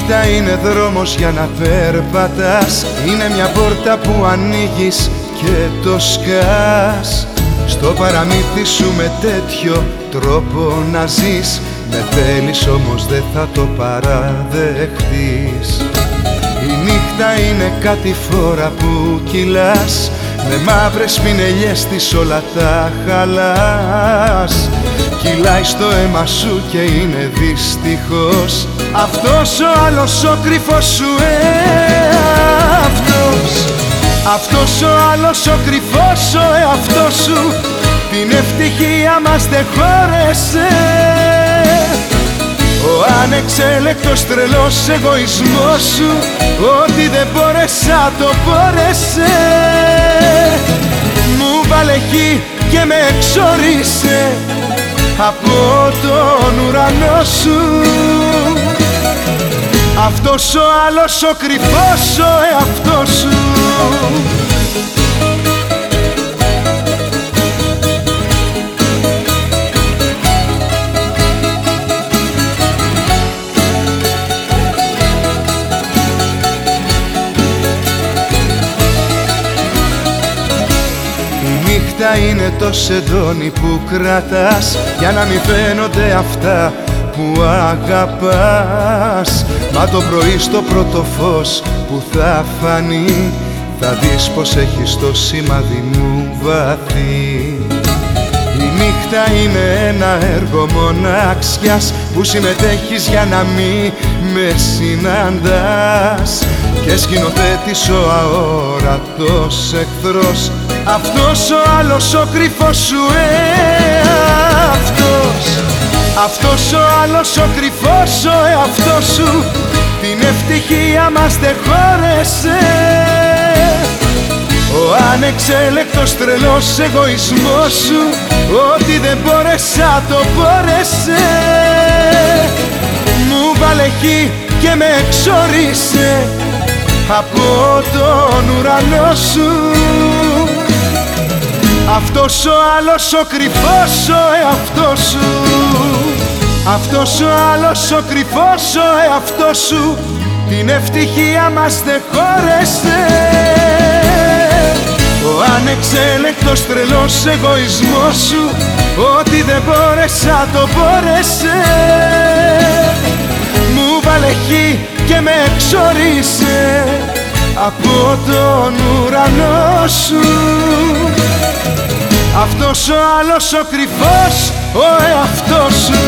νύχτα είναι δρόμος για να περπατάς, είναι μια πόρτα που ανοίγεις και το σκάς. Στο παραμύθι σου με τέτοιο τρόπο να ζεις, με θέλεις όμως δεν θα το παραδεχτείς. Η νύχτα είναι κάτι φορά που κυλάς, με μαύρες πινελιές της όλα τα χαλάς. Κυλάει στο αίμα σου και είναι δυστυχώς αυτός ο άλλος ο κρυφός σου εαυτός. Αυτός ο άλλος ο κρυφός ο εαυτός σου, την ευτυχία μας δεν χώρεσε. Ο ανεξέλεκτος τρελός εγωισμός σου, ό,τι δεν μπόρεσα το μπόρεσε. Μου βάλε χ και με εξόρισε από τον ουρανό σου. Αυτός ο άλλος ο κρυφός ο εαυτός σου. Η νύχτα είναι το σεντόνι που κρατάς, για να μην φαίνονται αυτά που αγαπάς. Μα το πρωί στο πρώτο φως που θα φανεί, θα δεις πως έχεις το σημάδι μου βαθύ. Η νύχτα είναι ένα έργο μοναξιάς, που συμμετέχεις για να μην με συναντάς. Και σκηνοθέτης ο αόρατος εχθρός, αυτός ο άλλος ο κρυφός σου εαυτός. Αυτός ο άλλος ο κρυφός ο εαυτός σου, την ευτυχία μας δεν χώρεσε. Ο ανεξέλεκτος τρελός εγωισμός σου, ό,τι δεν μπόρεσα το μπόρεσε. Μου βάλε χ και με εξόρισε από τον ουρανό σου. Αυτός ο άλλος ο κρυφός ο εαυτός σου. Αυτός ο άλλος ο κρυφός ο εαυτός σου, την ευτυχία μας δεν χώρεσε. Ο ανεξέλεκτος τρελός εγωισμός σου, ό,τι δεν μπόρεσα το μπόρεσε. Μου βάλε χ και με εξόρισε από τον ουρανό σου. Αυτός ο άλλος ο κρυφός ο εαυτός σου.